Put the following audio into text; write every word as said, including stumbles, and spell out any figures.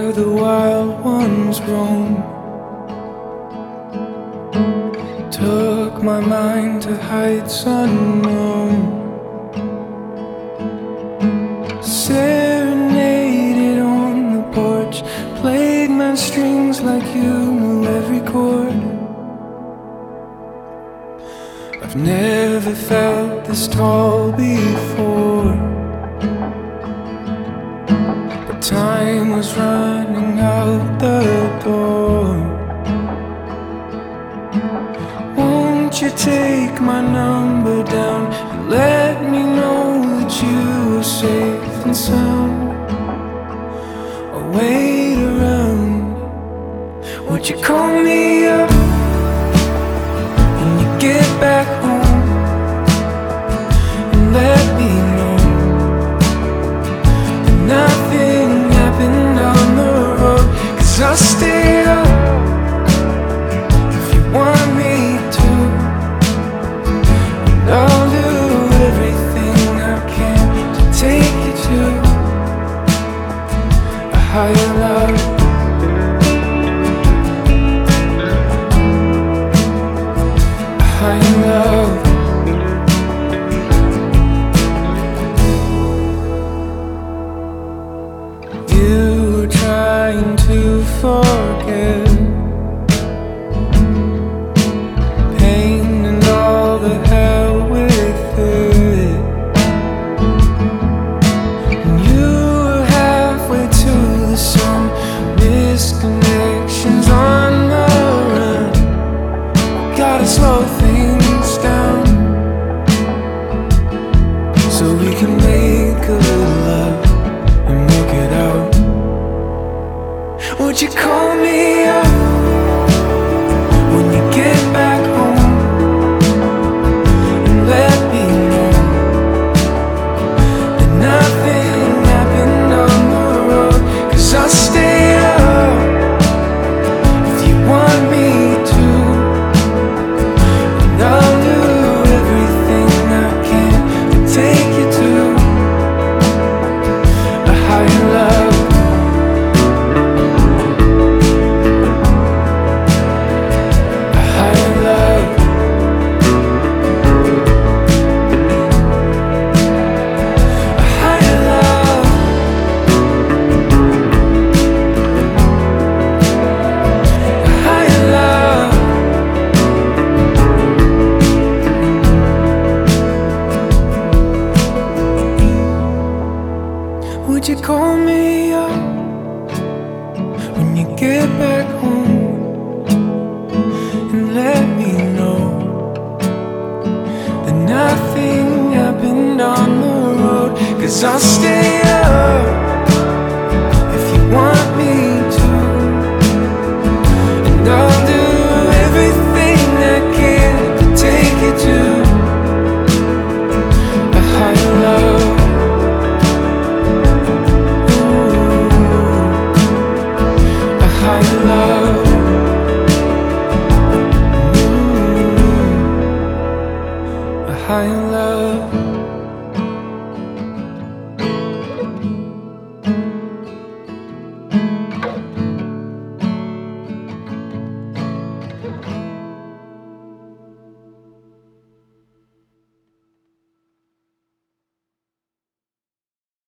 where the wild ones roam. Took my mind to heights unknown. Serenaded on the porch, played my strings like you knew every chord. I've never felt this tall before, but time was running out the door. Won't you take my number down and let me know that you are safe and sound? I'll wait around. Would you call me up when you get back home and let me know that nothing happened on the road? 'Cause I'll stay up if you want me to, and I'll do everything I can to take you to a higher love. Higher love. You were trying to forget pain and all the hell with it, and you were halfway to the sun. Misconnections on the run. Gotta slow things down so we can make a little love and work it out. Would you call me up when you get back home and let me know that nothing happened on the road? 'Cause I'll stay up if you want me to, and I'll do everything I can to take you to a higher love. A higher love. A higher love. A higher love. Would you call me up when you get back home and let me know that nothing happened on the road? 'Cause I'll